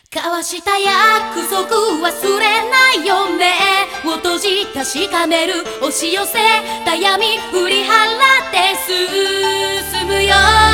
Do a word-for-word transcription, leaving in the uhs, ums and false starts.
交わした約束忘れないよ目を閉じ確かめる押し寄せた闇振り払って進むよ